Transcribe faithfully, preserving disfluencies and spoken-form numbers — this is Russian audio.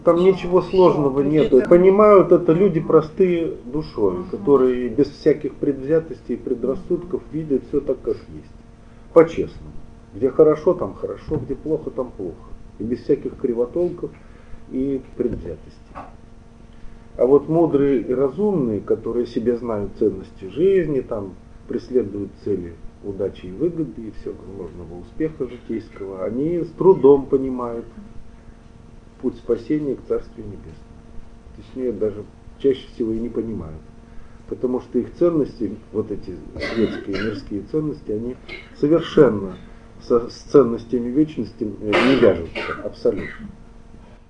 Там ничего сложного нет. Понимают это люди простые душой, которые без всяких предвзятостей и предрассудков видят все так, как есть. По-честному. Где хорошо, там хорошо, где плохо, там плохо. И без всяких кривотолков и предвзятостей. А вот мудрые и разумные, которые себе знают ценности жизни, там преследуют цели удачи и выгоды и всего возможного успеха житейского, они с трудом понимают путь спасения к Царствию Небесному. Точнее, даже чаще всего и не понимают. Потому что их ценности, вот эти светские, мирские ценности, они совершенно со, с ценностями вечности не вяжутся абсолютно.